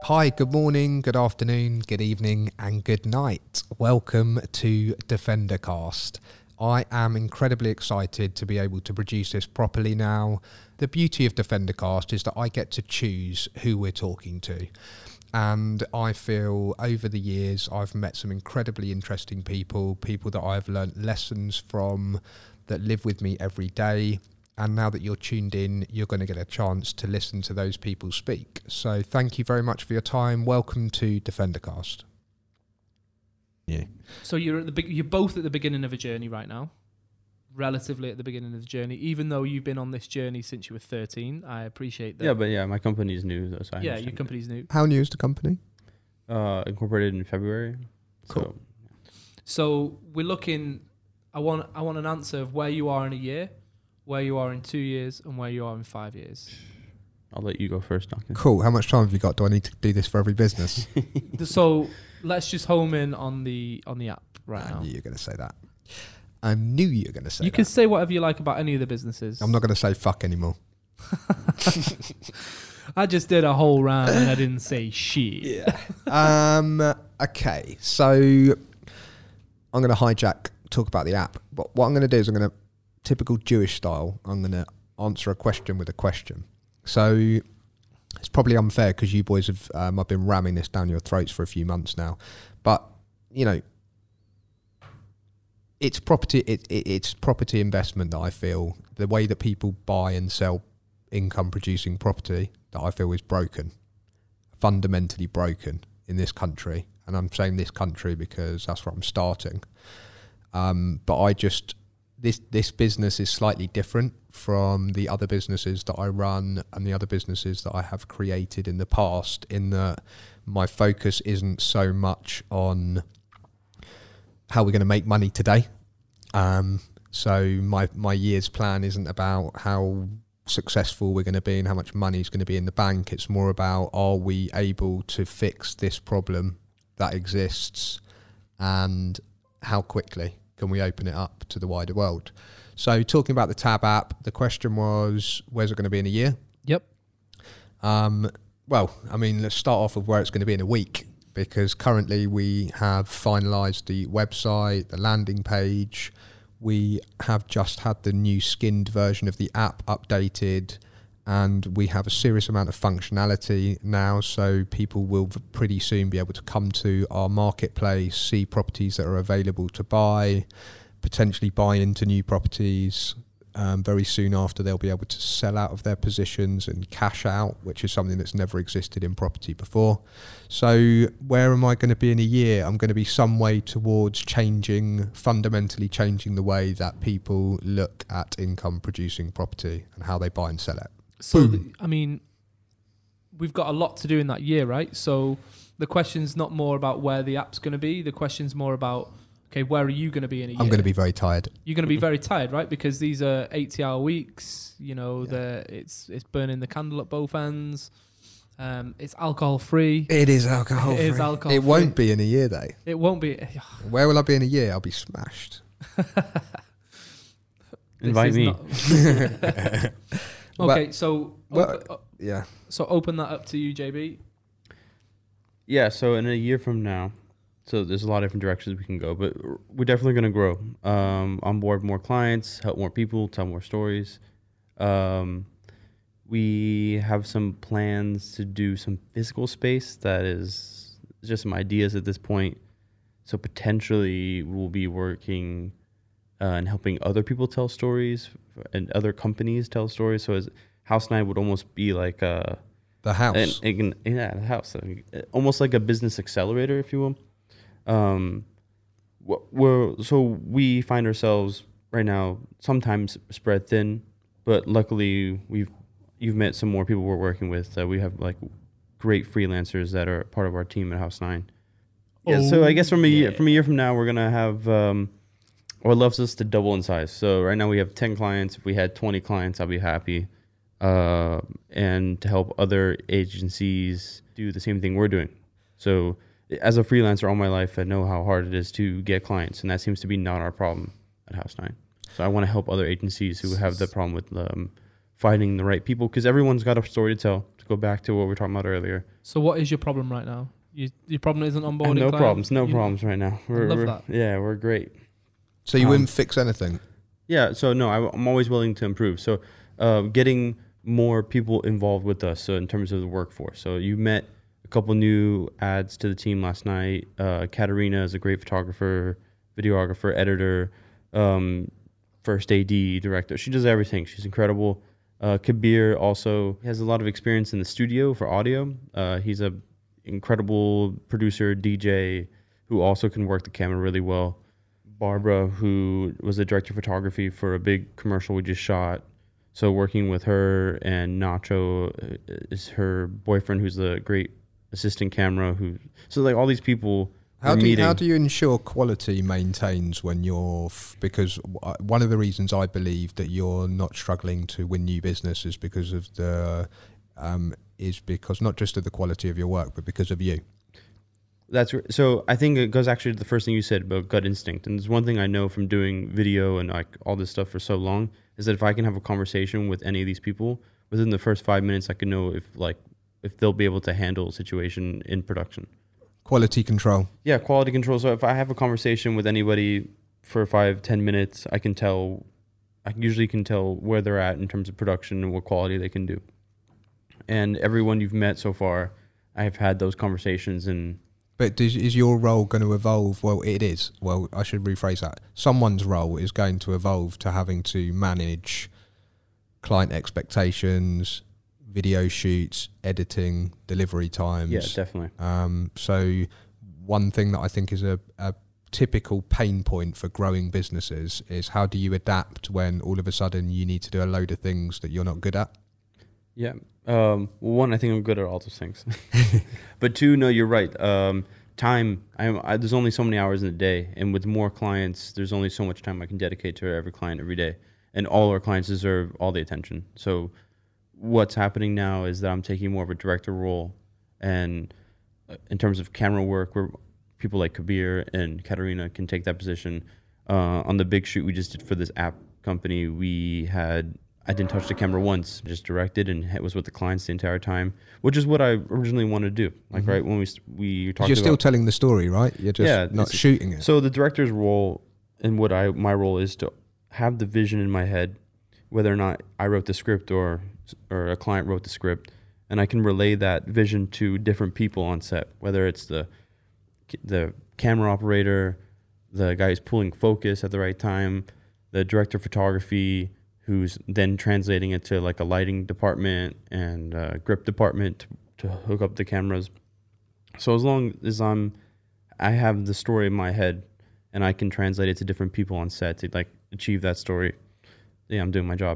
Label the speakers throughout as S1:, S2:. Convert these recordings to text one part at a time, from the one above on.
S1: Hi, good morning, good afternoon, good evening, and good night. Welcome to DefenderCast. I am incredibly excited to be able to produce this properly now. The beauty of DefenderCast is that I get to choose who we're talking to. And I feel over the years I've met some incredibly interesting people that I've learnt lessons from, that live with me every day. And now that you're tuned in, you're going to get a chance to listen to those people speak. So thank you very much for your time. Welcome to DefenderCast.
S2: Yeah.
S3: So you're both at the beginning of a journey right now, relatively at the beginning of the journey, even though you've been on this journey since you were 13. I appreciate that.
S2: Yeah, but my company's new, though, so
S3: your company's new.
S1: How new is the company?
S2: Incorporated in February.
S1: Cool.
S3: So we're looking. I want an answer of where you are in a year, where you are in 2 years, and where you are in 5 years.
S2: I'll let you go first, Duncan.
S1: Cool. How much time have you got? Do I need to do this for every business?
S3: So let's just home in on the app right now.
S1: I knew you were going to say that. I knew you were going to say that.
S3: You can say whatever you like about any of the businesses.
S1: I'm not going to say fuck anymore.
S3: I just did a whole round and I didn't say shit.
S1: Yeah. Okay. So I'm going to talk about the app. But what I'm going to do is typical Jewish style, I'm going to answer a question with a question. So it's probably unfair because you boys have, I've been ramming this down your throats for a few months now. But, you know, it's property investment that I feel, the way that people buy and sell income producing property, that I feel is broken, fundamentally broken in this country. And I'm saying this country because that's where I'm starting. But this business is slightly different from the other businesses that I run and the other businesses that I have created in the past, in that my focus isn't so much on how we're going to make money today. So my year's plan isn't about how successful we're going to be and how much money is going to be in the bank. It's more about, are we able to fix this problem that exists, and how quickly can we open it up to the wider world? So talking about the Tab app, the question was, where's it going to be in a year?
S3: Yep.
S1: Well, I mean, let's start off with where it's going to be in a week, because currently we have finalised the website, the landing page. We have just had the new skinned version of the app updated, and we have a serious amount of functionality now, so people will pretty soon be able to come to our marketplace, see properties that are available to buy, potentially buy into new properties. Very soon after, they'll be able to sell out of their positions and cash out, which is something that's never existed in property before. So where am I going to be in a year? I'm going to be some way towards fundamentally changing the way that people look at income producing property and how they buy and sell it.
S3: So, we've got a lot to do in that year, right? So the question's not more about where the app's going to be. The question's more about, okay, where are you going to be in a year?
S1: I'm going to be very tired.
S3: You're going to be very tired, right? Because these are 80-hour weeks. You know, it's burning the candle at both ends. It's alcohol free.
S1: It is alcohol free.
S3: It is alcohol free.
S1: It won't be in a year, though.
S3: It won't be.
S1: Where will I be in a year? I'll be smashed.
S2: Invite me.
S3: Okay, so
S1: yeah.
S3: So open that up to you, JB.
S2: Yeah, so in a year from now, so there's a lot of different directions we can go, but we're definitely going to grow. Onboard more clients, help more people, tell more stories. We have some plans to do some physical space that is just some ideas at this point. So potentially we'll be working and helping other people tell stories and other companies tell stories. So as House 9 would almost be like the
S1: house.
S2: The house. Almost like a business accelerator, if you will. So we find ourselves right now sometimes spread thin, but luckily you've met some more people we're working with. We have like great freelancers that are part of our team at House 9. Yeah, so I guess from a year from now, we're gonna have our loves us to double in size. So right now we have 10 clients. If we had 20 clients, I'll be happy. And to help other agencies do the same thing we're doing. So as a freelancer all my life, I know how hard it is to get clients, and that seems to be not our problem at House 9. So I want to help other agencies who have the problem with finding the right people, because everyone's got a story to tell. to go back to what we were talking about earlier.
S3: So what is your problem right now? Your problem isn't onboarding
S2: No
S3: clients?
S2: problems right now.
S3: love that.
S2: Yeah, we're great.
S1: So you wouldn't fix anything?
S2: Yeah, so no, I'm always willing to improve. So getting more people involved with us, so in terms of the workforce. So you met a couple new ads to the team last night. Katarina is a great photographer, videographer, editor, first AD, director. She does everything. She's incredible. Kabir also has a lot of experience in the studio for audio. He's a incredible producer, DJ, who also can work the camera really well. Barbara, who was the director of photography for a big commercial we just shot. So working with her, and Nacho is her boyfriend, who's the great assistant camera. So like all these people.
S1: How do you ensure quality maintains when you're... Because one of the reasons I believe that you're not struggling to win new business is because of because not just of the quality of your work, but because of you.
S2: So I think it goes actually to the first thing you said about gut instinct. And there's one thing I know from doing video and like all this stuff for so long is that if I can have a conversation with any of these people, within the first 5 minutes, I can know if they'll be able to handle a situation in production.
S1: Quality control.
S2: Yeah, quality control. So if I have a conversation with anybody for 5-10 minutes, I usually can tell where they're at in terms of production and what quality they can do. And everyone you've met so far, I have had those conversations.
S1: But is your role going to evolve? Well, it is. Well, I should rephrase that. Someone's role is going to evolve to having to manage client expectations, video shoots, editing, delivery times.
S2: Yeah, definitely.
S1: So one thing that I think is a typical pain point for growing businesses is how do you adapt when all of a sudden you need to do a load of things that you're not good at?
S2: Yeah. One, I think I'm good at all those things. But two, no, you're right. Time, there's only so many hours in a day. And with more clients, there's only so much time I can dedicate to every client every day. And all our clients deserve all the attention. So what's happening now is that I'm taking more of a director role. And in terms of camera work, where people like Kabir and Katarina can take that position. On the big shoot we just did for this app company, I didn't touch the camera once, just directed and was with the clients the entire time, which is what I originally wanted to do. Like, right when we talked about...
S1: You're still telling the story, right? You're just not shooting it.
S2: So the director's role and my role is to have the vision in my head, whether or not I wrote the script or a client wrote the script, and I can relay that vision to different people on set, whether it's the camera operator, the guy who's pulling focus at the right time, the director of photography, who's then translating it to like a lighting department and grip department to hook up the cameras. So as long as I have the story in my head and I can translate it to different people on set to like achieve that story, yeah, I'm doing my job.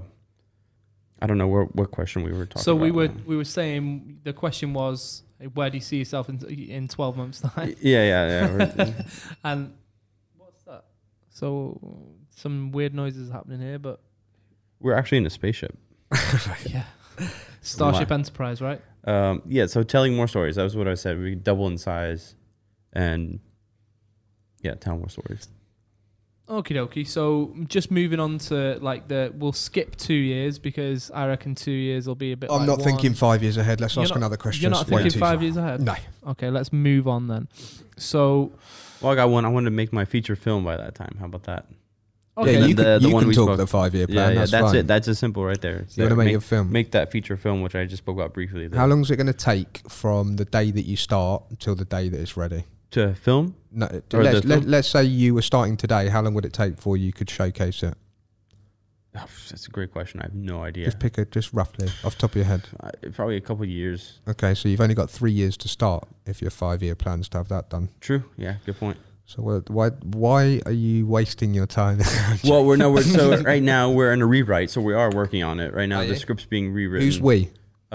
S2: I don't know what question we were talking about.
S3: So we were saying the question was, where do you see yourself in 12 months' time?
S2: Yeah.
S3: And what's that? So some weird noises happening here, but
S2: we're actually in a spaceship.
S3: Yeah. Starship Enterprise, right?
S2: Yeah, so telling more stories. That was what I said. We double in size and tell more stories.
S3: Okie dokie. So just moving on to we'll skip 2 years because I reckon 2 years will be a bit
S1: I'm not thinking 5 years ahead. Let's ask another question.
S3: You're not thinking 5 years ahead?
S1: No.
S3: Okay, let's move on then. So...
S2: Well, I got one. I wanted to make my feature film by that time. How about that?
S1: Okay,
S2: yeah,
S1: you can talk the 5-year plan.
S2: Yeah,
S1: that's
S2: fine.
S1: it.
S2: That's as simple right there.
S1: You want to make a film?
S2: Make that feature film, which I just spoke about briefly.
S1: How long is it going to take from the day that you start until the day that it's ready?
S2: To film?
S1: No, let's say you were starting today. How long would it take before you could showcase it?
S2: Oh, that's a great question. I have no idea.
S1: Just roughly off the top of your head.
S2: Probably a couple of years.
S1: Okay, so you've only got 3 years to start if your 5-year plan's to have that done.
S2: True. Yeah, good point.
S1: So why are you wasting your time?
S2: Well, so right now we're in a rewrite, so we are working on it right now. The script's being rewritten.
S1: Who's we?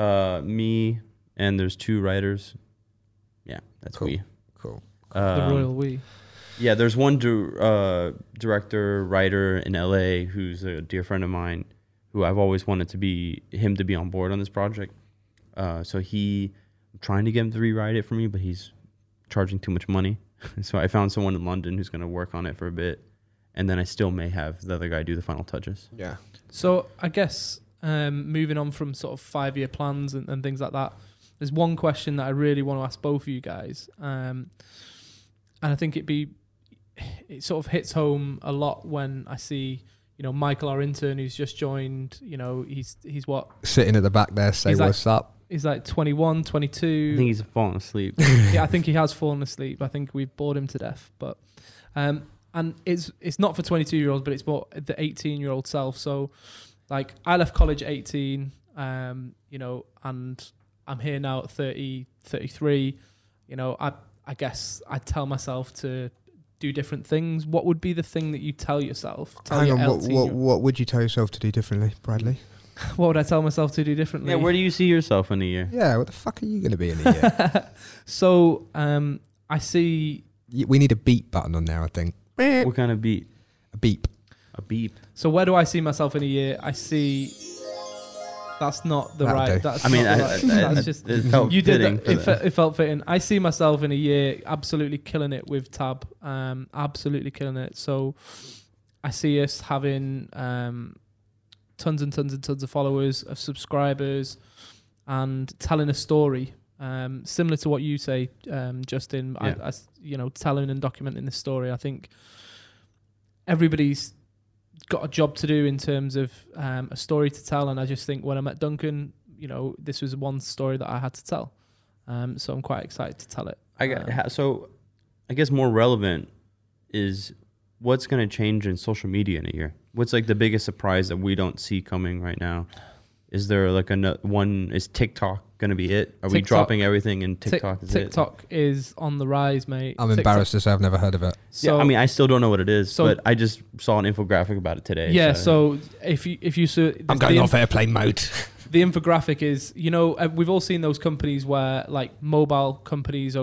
S2: Me, and there's 2 writers. Yeah, that's
S1: cool.
S2: we.
S3: Cool. The royal we.
S2: Yeah, there's one director, writer in LA who's a dear friend of mine, who I've always wanted to be on board on this project. So I'm trying to get him to rewrite it for me, but he's charging too much money. So I found someone in London who's going to work on it for a bit, and then I still may have the other guy do the final touches.
S1: Yeah.
S3: So I guess moving on from sort of 5-year plans and things like that, there's one question that I really want to ask both of you guys. And I think it sort of hits home a lot when I see, Michael, our intern, who's just joined, he's what?
S1: Sitting at the back there, say what's up.
S3: He's like 21, 22.
S2: I think he's fallen asleep.
S3: Yeah, I think he has fallen asleep. I think we've bored him to death. But and it's not for 22-year-olds, but it's more the 18-year-old self. So, like, I left college at 18, and I'm here now at 30, 33. I guess I tell myself to do different things. What would be the thing that you tell yourself?
S1: Hang on, what would you tell yourself to do differently, Bradley?
S3: What would I tell myself to do differently?
S2: Yeah, where do you see yourself in a year?
S1: Yeah, what the fuck are you going to be in a year?
S3: So, I see...
S1: We need a beep button on there, I think.
S2: What kind of beat?
S1: A beep.
S2: A beep.
S3: So where do I see myself in a year? I see... That's not the
S1: That'll
S3: right...
S1: do.
S3: That's
S2: I mean,
S3: not the right. That's just...
S2: it felt
S3: You did
S2: fitting
S3: that.
S2: for that.
S3: It felt fitting. I see myself in a year absolutely killing it with Tab. Absolutely killing it. So I see us having tons and tons and tons of followers, of subscribers, and telling a story. Similar to what you say, Justin.
S2: Yeah.
S3: Telling and documenting this story. I think everybody's got a job to do in terms of a story to tell, and I just think when I met Duncan, this was one story that I had to tell. So I'm quite excited to tell it.
S2: So I guess more relevant is what's going to change in social media in a year. What's like the biggest surprise that we don't see coming right now? Is there like is TikTok going to be it? Are we dropping everything and TikTok
S3: TikTok is on the rise, mate.
S1: I'm embarrassed to say I've never heard of it.
S2: So, yeah, I mean, I still don't know what it is, but I just saw an infographic about it today.
S3: Yeah, so if you
S1: I'm going off airplane mode.
S3: The infographic is, we've all seen those companies where like mobile companies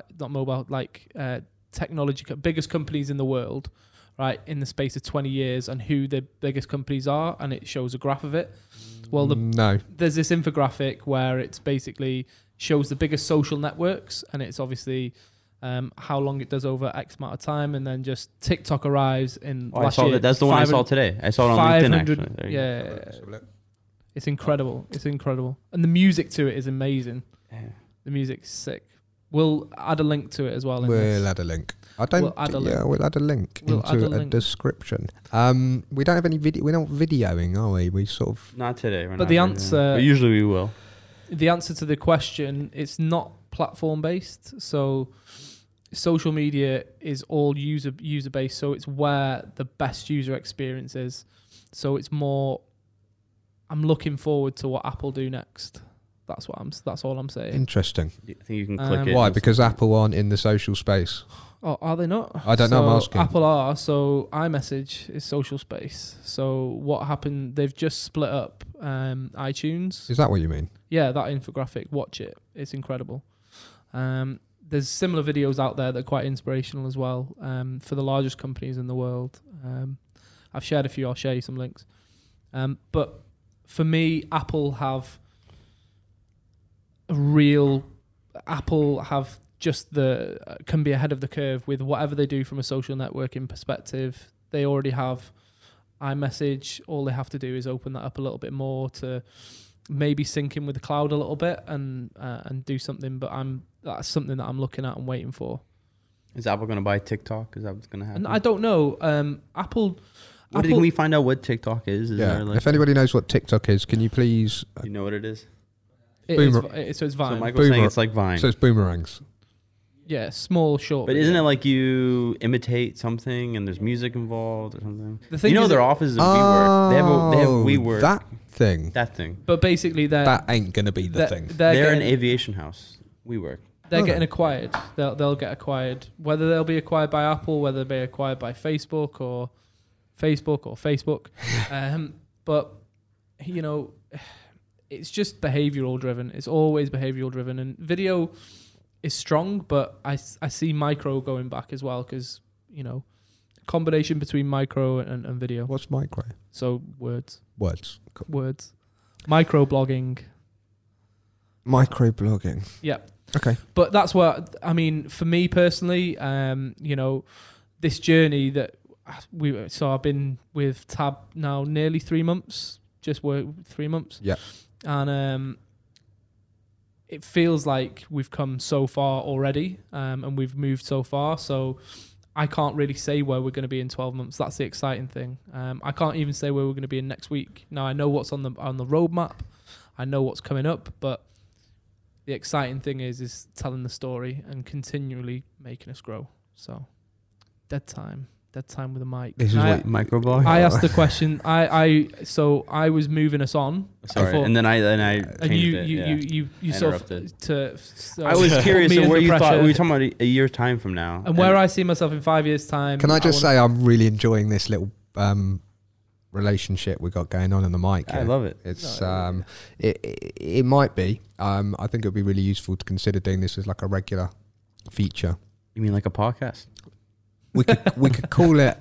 S3: technology, biggest companies in the world, right, in the space of 20 years and who the biggest companies are, and it shows a graph of it. Well, there's this infographic where it's basically shows the biggest social networks, and it's obviously how long it does over X amount of time, and then just TikTok arrives in last year.
S2: That's the one I saw today. I saw it on LinkedIn, actually.
S3: Yeah. It's incredible. It's incredible. And the music to it is amazing. Yeah. The music's sick. We'll add a link to it as well.
S1: We'll add a link. We'll add a link into a description. We don't have any video. We're not videoing, are we? We sort of...
S2: Not today.
S3: But the answer...
S2: But usually we will.
S3: The answer to the question, it's not platform-based. So social media is all user-based. So it's where the best user experience is. So it's more... I'm looking forward to what Apple do next. That's all I'm saying.
S1: Interesting.
S2: I think you can click it.
S1: Why? Because Apple aren't in the social space.
S3: Oh, are they not?
S1: I don't know. I'm asking.
S3: Apple are. So iMessage is social space. So what happened? They've just split up iTunes.
S1: Is that what you mean?
S3: Yeah, that infographic. Watch it. It's incredible. There's similar videos out there that are quite inspirational as well for the largest companies in the world. I've shared a few. I'll share you some links. But for me, Apple have just can be ahead of the curve with whatever they do from a social networking perspective. They already have iMessage. All they have to do is open that up a little bit more to maybe sync in with the cloud a little bit and do something. But that's something that I'm looking at and waiting for.
S2: Is Apple going to buy TikTok? Is that what's going to happen?
S3: And I don't know. Apple.
S2: Can we find out what TikTok is?
S1: If anybody knows what TikTok is, can you please...
S2: You know what it is?
S3: So it's Vine.
S2: So Michael's saying it's like Vine.
S1: So it's boomerangs.
S3: Yeah, small, short.
S2: But isn't it like you imitate something and there's music involved or something?
S3: The thing
S2: their office is WeWork. They have WeWork.
S1: That thing.
S3: But basically,
S1: that ain't going to be the thing.
S2: They're an aviation house. WeWork.
S3: They're getting acquired. They'll get acquired. Whether they'll be acquired by Apple, whether they'll be acquired by Facebook or Facebook. But, it's just behavioral driven. It's always behavioral driven. And video is strong, but I see micro going back as well because, combination between micro and video.
S1: What's micro?
S3: So words.
S1: Cool.
S3: Words. Micro blogging. Yeah.
S1: Okay.
S3: But that's what, for me personally, this journey that I've been with Tab now nearly 3 months, just work 3 months.
S1: Yeah.
S3: And it feels like we've come so far already, and we've moved so far. So I can't really say where we're going to be in 12 months. That's the exciting thing. I can't even say where we're going to be in next week. Now I know what's on the roadmap. I know what's coming up, but the exciting thing is telling the story and continually making us grow. So dead time with a mic.
S1: This is what
S2: microbar.
S3: I asked the question. So I was moving us on.
S2: Sorry, and then I
S3: And
S2: changed it.
S3: you sort of
S2: I was curious
S3: put me
S2: of where
S3: under
S2: you thought
S3: pressure.
S2: we were talking about a year's time from now,
S3: And where I see myself in 5 years' time.
S1: Can I just say I'm really enjoying this little relationship we got going on in the mic
S2: I
S1: here.
S2: love it.
S1: It's it might be. I think it would be really useful to consider doing this as like a regular feature.
S2: You mean like a podcast?
S1: We could call it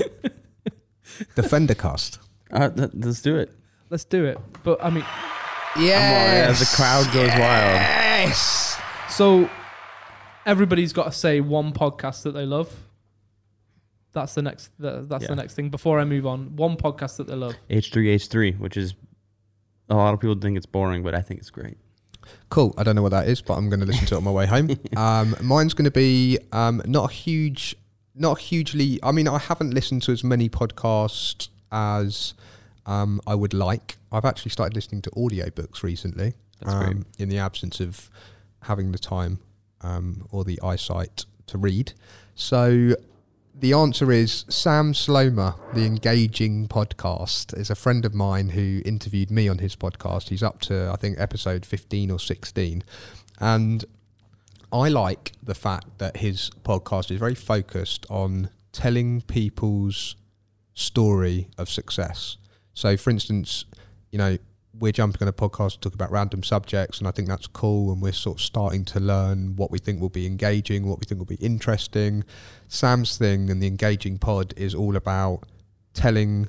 S1: the Fendercast.
S2: Let's do it.
S3: Let's do it. But I mean,
S1: Yeah,
S2: the crowd goes wild.
S1: Yes.
S3: so everybody's got to say one podcast that they love. That's the next. That's the next thing. Before I move on, one podcast that they love.
S2: H3H3, which is a lot of people think it's boring, but I think it's great.
S1: Cool. I don't know what that is, but I'm going to listen to it on my way home. Mine's going to be not hugely. I mean, I haven't listened to as many podcasts as I would like. I've actually started listening to audiobooks recently.
S2: That's great.
S1: In the absence of having the time or the eyesight to read. So the answer is Sam Slomer, the Engaging Podcast, is a friend of mine who interviewed me on his podcast. He's up to, I think, episode 15 or 16. And I like the fact that his podcast is very focused on telling people's story of success. So, for instance, you know, we're jumping on a podcast to talk about random subjects, and I think that's cool, and we're sort of starting to learn what we think will be engaging, what we think will be interesting. Sam's thing and the Engaging Pod is all about telling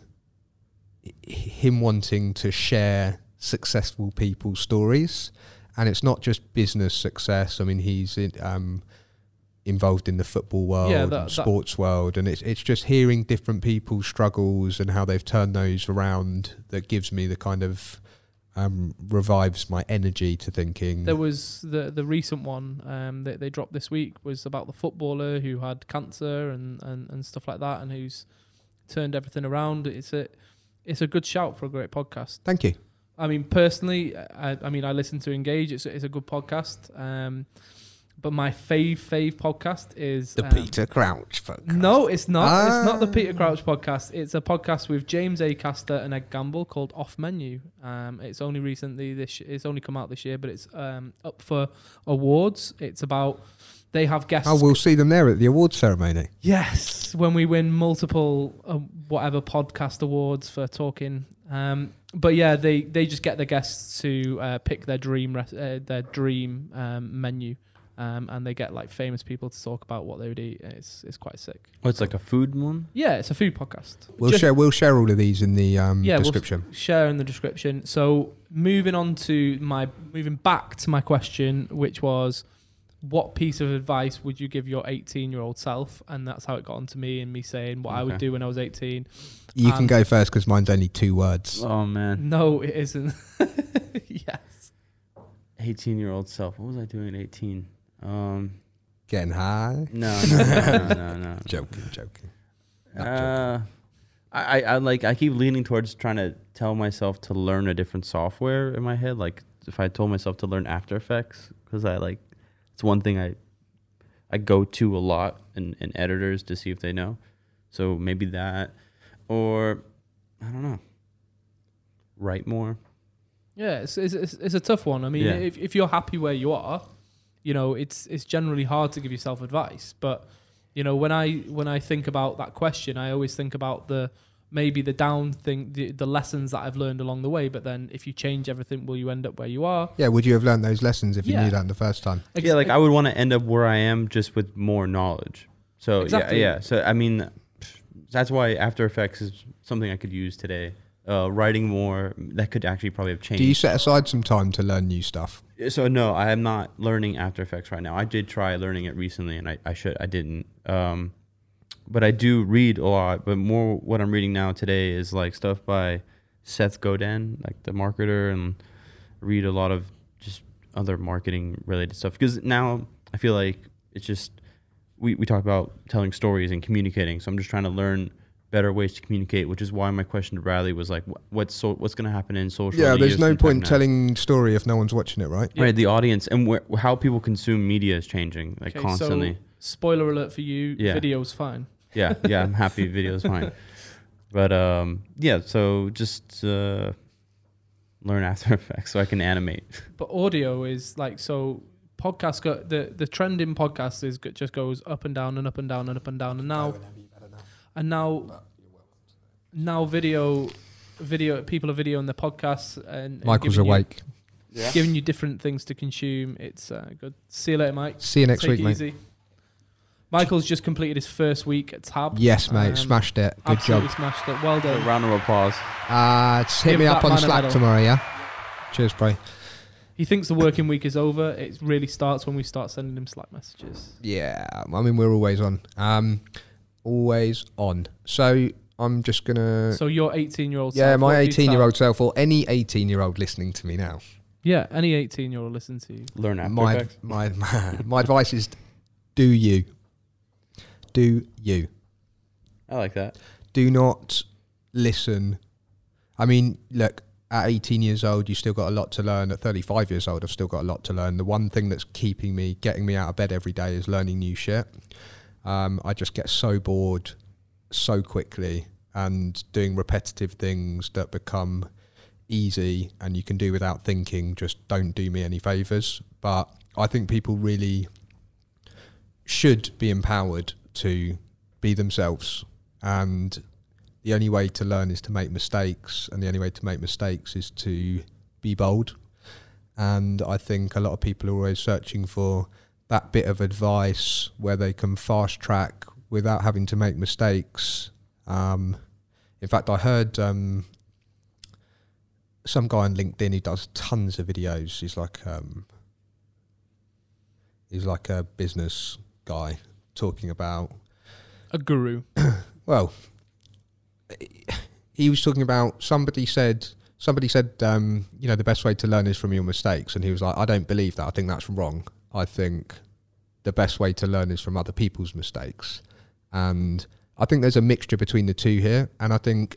S1: him wanting to share successful people's stories, and it's not just business success. I mean, he's involved in the football world and sports world, and it's just hearing different people's struggles and how they've turned those around that gives me the kind of revives my energy to thinking.
S3: There was the recent one that they dropped this week was about the footballer who had cancer and stuff like that, and who's turned everything around. It's a good shout for a great podcast.
S1: Thank you.
S3: I mean, personally, I mean, I listen to Engage. It's a good podcast. But my fave podcast is
S1: the Peter Crouch podcast.
S3: No, it's not. It's not the Peter Crouch podcast. It's a podcast with James Acaster and Ed Gamble called Off Menu. It's only it's only come out this year, but it's up for awards. It's about they have guests.
S1: Oh, we'll see them there at the awards ceremony.
S3: Yes, when we win multiple whatever podcast awards for talking. But yeah, they just get the guests to pick their dream menu. And they get like famous people to talk about what they would eat. It's quite sick.
S2: Oh, it's like a food one?
S3: Yeah, it's a food podcast.
S1: We'll share all of these in the description.
S3: We'll share in the description. So moving back to my question, which was, what piece of advice would you give your 18-year-old self? And that's how it got onto me and me saying what I would do when I was 18.
S1: You can go first because mine's only 2 words.
S2: Oh man.
S3: No, it isn't. Yes.
S2: 18-year-old self. What was I doing at 18?
S1: Getting high?
S2: No.
S1: Joking.
S2: I keep leaning towards trying to tell myself to learn a different software in my head. Like if I told myself to learn After Effects, because it's one thing I go to a lot in editors to see if they know. So maybe that, or I don't know, write more.
S3: Yeah, it's a tough one. I mean, if you're happy where you are, you know, it's generally hard to give yourself advice. But you know, when I think about that question, I always think about maybe the down thing, the lessons that I've learned along the way. But then, if you change everything, will you end up where you are?
S1: Yeah. Would you have learned those lessons if you knew that the first time?
S2: Yeah, like I would want to end up where I am just with more knowledge. So
S3: exactly.
S2: yeah. So I mean, that's why After Effects is something I could use today. Writing more, that could actually probably have changed.
S1: Do you set aside some time to learn new stuff?
S2: So no, I am not learning After Effects right now. I did try learning it recently, and I didn't. But I do read a lot. But more what I'm reading now today is like stuff by Seth Godin, like the marketer, and read a lot of just other marketing related stuff. Because now I feel like it's just, we talk about telling stories and communicating. So I'm just trying to learn better ways to communicate, which is why my question to Bradley was like, what's going to happen in social
S1: Yeah,
S2: media
S1: there's no
S2: sometime
S1: point
S2: now?
S1: telling story if no one's watching it, right?
S3: Yeah.
S2: Right, the audience and how people consume media is changing like
S3: Okay,
S2: constantly.
S3: So, spoiler alert for you,
S2: Yeah.
S3: video's fine.
S2: Yeah, I'm happy. Video is fine. But yeah, so just learn After Effects so I can animate.
S3: But audio is like, so podcasts got the trend in podcasts is just goes up and down and up and down and up and down, and now video people are videoing their podcasts and
S1: Michael's
S3: giving you-
S1: awake.
S3: giving you different things to consume. It's good. See you later, Mike.
S1: See you next
S3: Take
S1: week,
S3: it
S1: mate.
S3: easy. Michael's just completed his first week at Tab.
S1: Yes, mate. Smashed it. Good
S3: Absolutely
S1: job.
S3: smashed it. Well
S2: A
S3: done.
S2: round of applause.
S1: Just hit
S3: Give
S1: me
S3: that
S1: up on
S3: man a
S1: Slack
S3: medal.
S1: tomorrow, yeah? Cheers, bro.
S3: He thinks the working week is over. It really starts when we start sending him Slack messages.
S1: Yeah, I mean, we're always on. Always on. So I'm just going to...
S3: So your 18-year-old
S1: Yeah,
S3: self,
S1: my
S3: what have you
S1: 18-year-old self, or any 18-year-old listening to me now.
S3: Yeah, any 18-year-old listen to you.
S2: Learn After
S1: My
S2: Effects.
S1: my advice is do you. Do you.
S2: I like that.
S1: Do not listen. I mean, look, at 18 years old, you still got a lot to learn. At 35 years old, I've still got a lot to learn. The one thing that's getting me out of bed every day is learning new shit. I just get so bored so quickly, and doing repetitive things that become easy and you can do without thinking just don't do me any favors. But I think people really should be empowered to be themselves, and the only way to learn is to make mistakes, and the only way to make mistakes is to be bold. And I think a lot of people are always searching for that bit of advice where they can fast track without having to make mistakes. In fact, I heard some guy on LinkedIn who does tons of videos. He's like a business guy talking about,
S3: A guru.
S1: well, he was talking about somebody said the best way to learn is from your mistakes, and he was like, I don't believe that. I think that's wrong. I think the best way to learn is from other people's mistakes. And I think there's a mixture between the two here. And I think,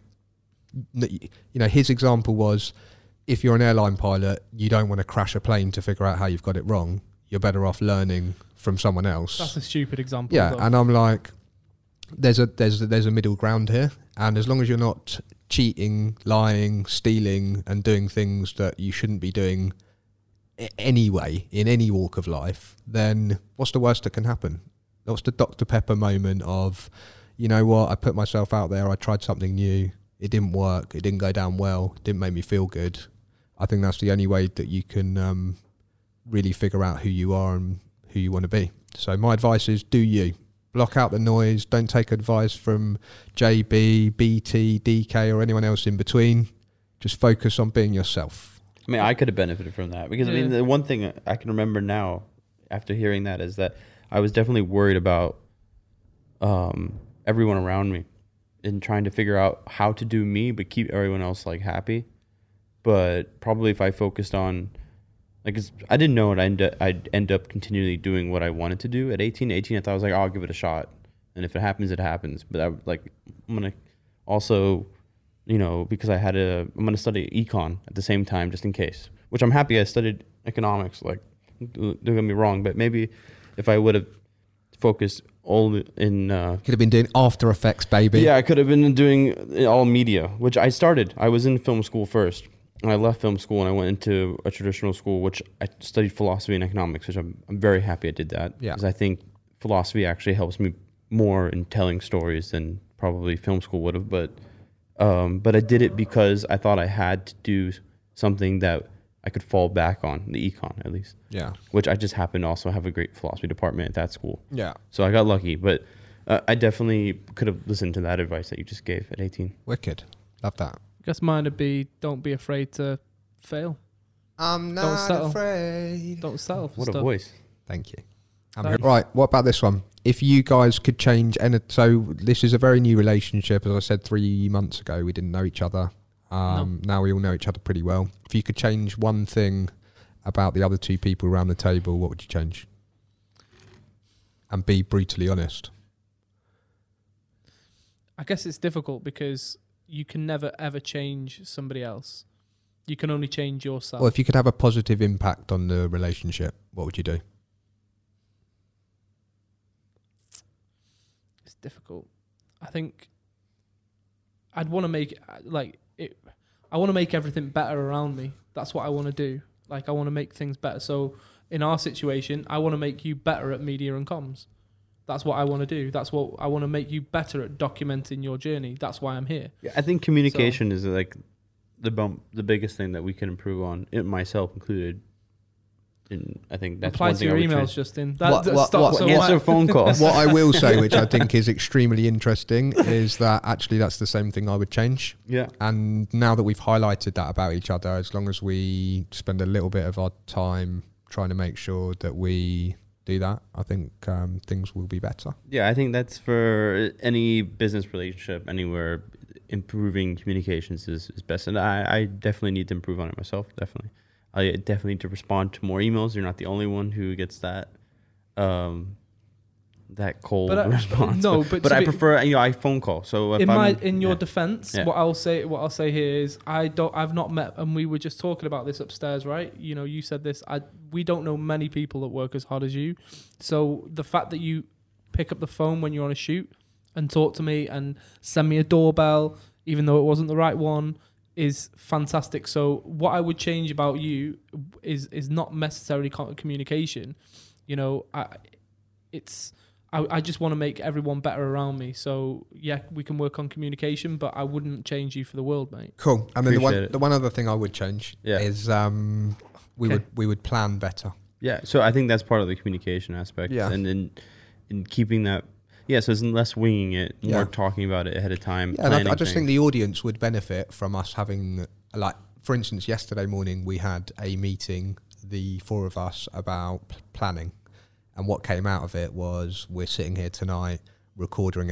S1: his example was, if you're an airline pilot, you don't want to crash a plane to figure out how you've got it wrong. You're better off learning from someone else.
S3: That's a stupid example.
S1: Yeah,
S3: though.
S1: and I'm like, there's a middle ground here, and as long as you're not cheating, lying, stealing, and doing things that you shouldn't be doing anyway in any walk of life, then what's the worst that can happen? What's the Dr. Pepper moment of, you know what, I put myself out there, I tried something new, it didn't work, it didn't go down well, it didn't make me feel good. I think that's the only way that you can really figure out who you are and who you want to be. So my advice is, do you. Block out the noise. Don't take advice from JB, BT, DK, or anyone else in between. Just focus on being yourself.
S2: I mean, I could have benefited from that because I mean,
S3: Yeah.
S2: the one thing I can remember now after hearing that is that I was definitely worried about everyone around me and trying to figure out how to do me but keep everyone else like happy. But probably if I focused on, like, I didn't know I'd end up continually doing what I wanted to do. At 18, I thought I was like, I'll give it a shot, and if it happens, it happens. But I'm gonna also, because I'm gonna study econ at the same time just in case. Which I'm happy I studied economics. Like, don't get me wrong, but maybe if I would have focused all in.
S1: Could have been doing After Effects, baby.
S2: Yeah, I could have been doing all media, which I started. I was in film school first. And I left film school and I went into a traditional school, which I studied philosophy and economics, which I'm very happy I did that.
S1: Yeah.
S2: Because I think philosophy actually helps me more in telling stories than probably film school would have. But I did it because I thought I had to do something that I could fall back on, the econ at least.
S1: Yeah.
S2: Which I just happened to also have a great philosophy department at that school.
S1: Yeah.
S2: So I got lucky. But I definitely could have listened to that advice that you just gave at 18.
S1: Wicked. Love that.
S3: I guess mine would be, don't be afraid to fail.
S1: I'm
S3: Don't
S1: not
S3: settle.
S1: afraid.
S3: Don't settle for
S2: What
S3: stuff.
S2: a voice.
S1: Thank you.
S3: Thank you.
S1: Right, what about this one? If you guys could change, so this is a very new relationship. As I said 3 months ago, we didn't know each other. Now we all know each other pretty well. If you could change one thing about the other two people around the table, what would you change? And be brutally honest.
S3: I guess it's difficult because you can never ever change somebody else. You can only change yourself.
S1: Well, if you could have a positive impact on the relationship, what would you do?
S3: It's difficult. I think I'd want to make I want to make everything better around me. That's what I want to do. Like, I want to make things better. So in our situation, I want to make you better at media and comms. That's what I want to do. That's what I want to make you better at documenting your journey. That's why I'm here.
S2: Yeah, I think communication is like the biggest thing that we can improve on, myself included. And I think that's
S3: reply
S2: one
S3: to
S2: thing
S3: your
S2: I would
S3: emails,
S2: change.
S3: Justin.
S2: Answer phone calls.
S1: What I will say, which I think is extremely interesting, is that actually that's the same thing I would change.
S2: Yeah.
S1: And now that we've highlighted that about each other, as long as we spend a little bit of our time trying to make sure that we do that, I think things will be better.
S2: Yeah, I think that's for any business relationship anywhere. Improving communications is best, and I definitely need to improve on it myself. Definitely, I definitely need to respond to more emails. You're not the only one who gets that that cold response.
S3: No,
S2: but I prefer I phone call. So if
S3: in your defense, what I'll say here is I've not met, and we were just talking about this upstairs, right? You know, you said this. We don't know many people that work as hard as you. So the fact that you pick up the phone when you're on a shoot and talk to me and send me a doorbell, even though it wasn't the right one, is fantastic. So what I would change about you is not necessarily communication. You know, I just want to make everyone better around me. So yeah, we can work on communication, but I wouldn't change you for the world, mate.
S1: Cool. And then the one other thing I would change is we would plan better.
S2: Yeah. So I think that's part of the communication aspect.
S1: Yeah.
S2: And in keeping that. Yeah, so it's less winging it, more talking about it ahead of time.
S1: Yeah, and I just think the audience would benefit from us having, like, for instance, yesterday morning we had a meeting, the four of us, about planning. And what came out of it was we're sitting here tonight recording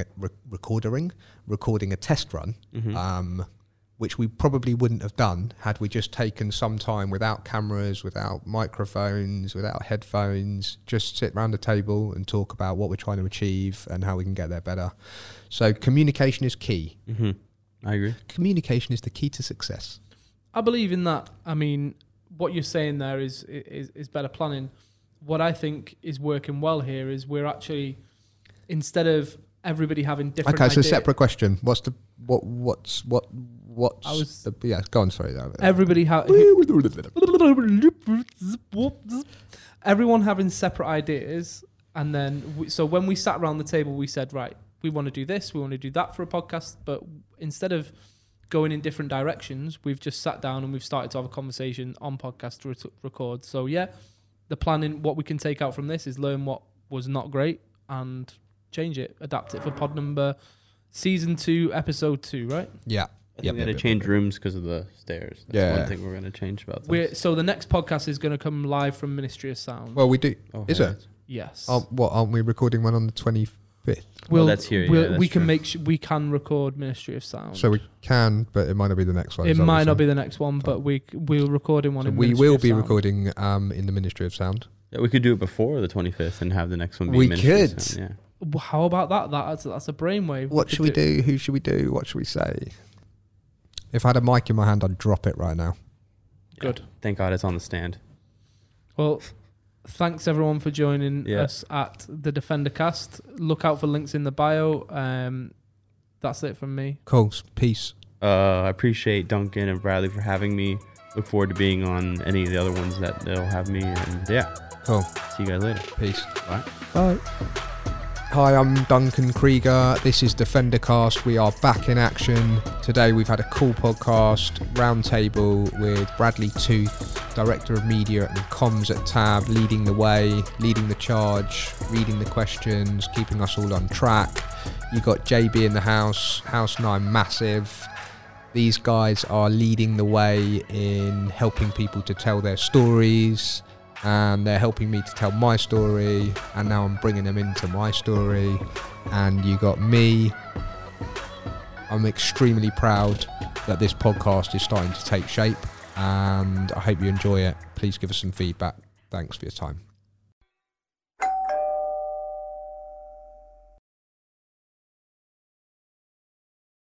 S1: a test run, which we probably wouldn't have done had we just taken some time without cameras, without microphones, without headphones, just sit around the table and talk about what we're trying to achieve and how we can get there better. So communication is key.
S2: I agree.
S1: Communication is the key to success.
S3: I believe in that. I mean, what you're saying there is better planning. What I think is working well here is we're actually, instead of everybody having different
S1: ideas.
S3: Okay, so
S1: separate question. Go on, sorry.
S3: Everybody everyone having separate ideas, and then so when we sat around the table, we said, right, we want to do this, we want to do that for a podcast, but instead of going in different directions, we've just sat down and we've started to have a conversation on podcast to record. So yeah, the planning, what we can take out from this is learn what was not great and change it, adapt it for pod number season 2, episode 2, right?
S1: Yeah.
S2: I think we're going to change rooms because of the stairs. That's one thing we're going to change about this.
S3: So the next podcast is going to come live from Ministry of Sound.
S1: Well, we do. Is it?
S3: Yes.
S1: Aren't we recording one on the 25th?
S2: That's here.
S3: We can we can record Ministry of Sound.
S1: So we can, but it might not be the next one.
S3: It might not be the next one, but we'll record in one.
S1: So
S3: in
S1: we
S3: Ministry
S1: will
S3: of
S1: be
S3: Sound.
S1: recording in the Ministry of Sound.
S2: Yeah, we could do it before the 25th and have the next one be
S1: We
S2: Ministry of
S1: could.
S2: Sound.
S3: Well, how about that? That's a brainwave.
S1: What should we do? Who should we do? What should we say? If I had a mic in my hand, I'd drop it right now.
S3: Good.
S2: Yeah. Thank God it's on the stand.
S3: Well, thanks everyone for joining us at the Defender Cast. Look out for links in the bio. That's it from me.
S1: Cool. Peace.
S2: I appreciate Duncan and Bradley for having me. Look forward to being on any of the other ones that they'll have me. And
S1: cool.
S2: See you guys later.
S1: Peace.
S2: Bye.
S1: Bye. Hi, I'm Duncan Krieger. This is Defendercast. We are back in action. Today we've had a cool podcast, roundtable with Bradley Tooth, Director of Media and Comms at Tab, leading the way, leading the charge, reading the questions, keeping us all on track. You got JB in the house, House 9 massive. These guys are leading the way in helping people to tell their stories, and they're helping me to tell my story, and now I'm bringing them into my story. And you got me. I'm extremely proud that this podcast is starting to take shape, and I hope you enjoy it. Please give us some feedback. Thanks for your time.